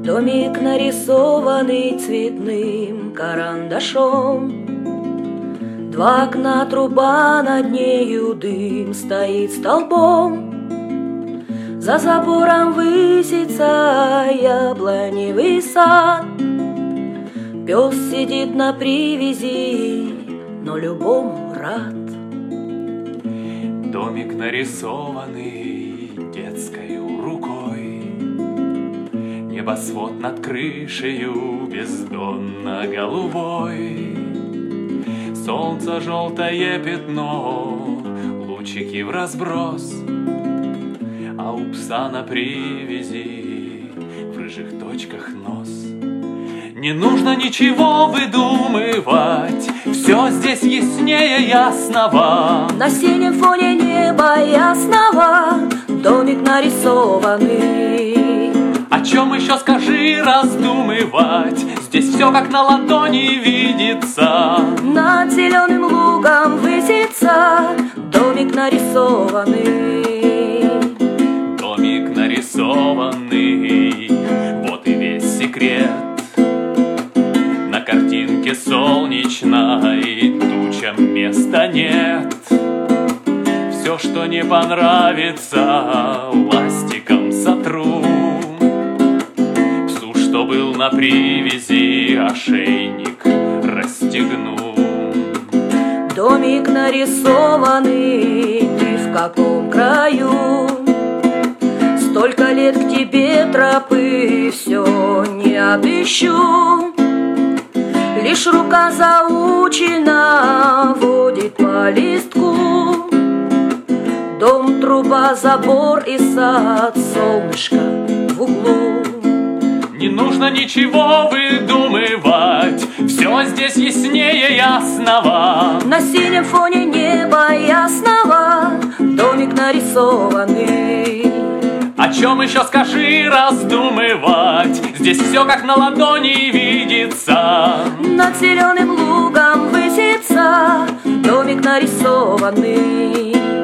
Домик, нарисованный цветным карандашом. Два окна, труба, над нею дым стоит столбом. За забором высится яблоневый сад. Пес сидит на привязи, но любому рад. Домик, нарисованный детскою рукой, небосвод над крышею бездонно голубой. Солнце желтое пятно, лучики в разброс, а у пса на привязи в рыжих точках нос. Не нужно ничего выдумывать, все здесь яснее ясного. На синем фоне неба ясного домик нарисованный. О чем еще, скажи, раздумывать? Здесь все как на ладони видится. Над зеленым лугом высится домик нарисованный. Домик нарисованный, вот и весь секрет. На картинке солнечной тучам места нет. Все, что не понравится, ластиком сотру. Псу, что был на привязи, ошейник расстегну. Домик нарисованный, ты в каком краю? Столько лет к тебе тропы все не обыщу. Лишь рука заучена водит по листку. Дом, труба, забор и сад, солнышко в углу. Не нужно ничего выдумывать, все здесь яснее ясного. На синем фоне неба ясного домик нарисованный. О чем еще, скажи, раздумывать? Здесь все как на ладони видится. Над зеленым лугом высится домик нарисованный.